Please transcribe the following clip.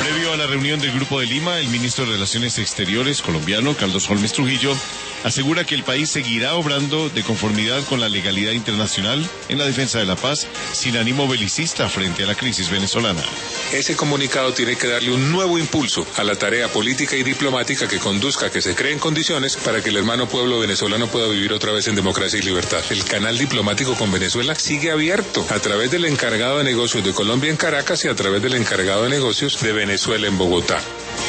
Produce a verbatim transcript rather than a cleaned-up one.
Previo a la reunión del Grupo de Lima, el ministro de Relaciones Exteriores colombiano, Carlos Holmes Trujillo, asegura que el país seguirá obrando de conformidad con la legalidad internacional en la defensa de la paz, sin ánimo belicista frente a la crisis venezolana. Ese comunicado tiene que darle un nuevo impulso a la tarea política y diplomática que conduzca a que se creen condiciones para que el hermano pueblo venezolano pueda vivir otra vez en democracia y libertad. El canal diplomático con Venezuela sigue abierto a través del encargado de negocios de Colombia en Caracas y a través del encargado de negocios de Venezuela en Bogotá.